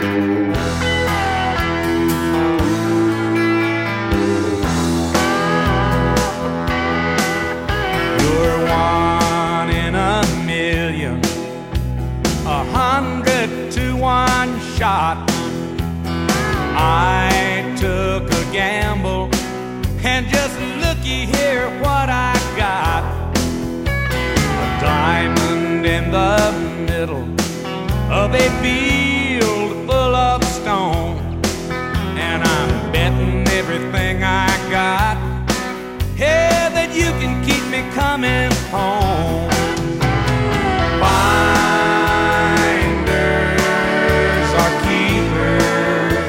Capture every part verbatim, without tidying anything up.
You're one in a million, a hundred to one shot. I took a gamble, and just looky here what I got. A diamond in the middle of a field full of stone, and I'm betting everything I got, yeah, that you can keep me coming home. Finders are keepers,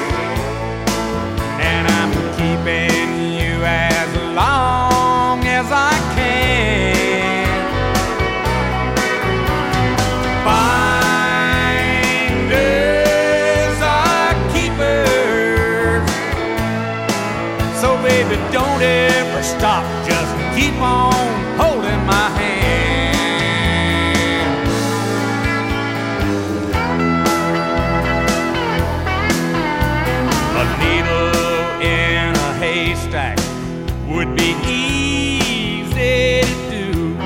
and I'm keeping you as long as I can. Finders are keepers, so baby, don't ever stop, just keep on holding my hand. A needle in a haystack would be easy to do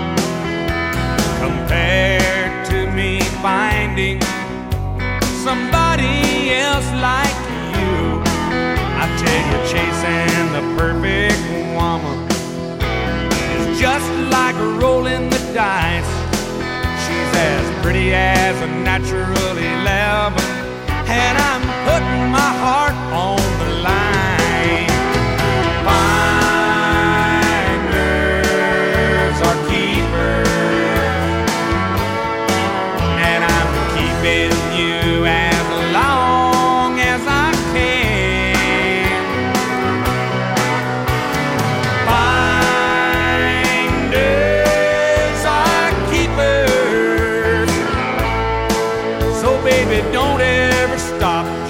compared to me finding somebody else like you. I tell you, chasing the perfect woman is just like rolling the dice. She's as pretty as a natural eleven, and I'm putting my heart on the line. Finders are keepers, and I'm keeping you as long as I can. Finders are keepers, so baby, don't ever stop.